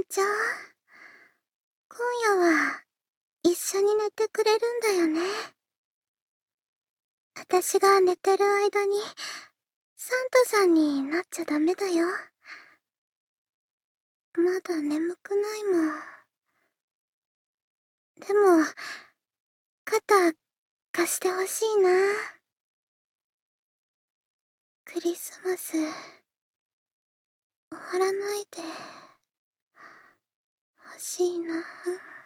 ちゃん、今夜は一緒に寝てくれるんだよね。私が寝てる間にサンタさんになっちゃダメだよ。まだ眠くないもん。でも、肩貸してほしいな。クリスマス、終わらないでほしいな。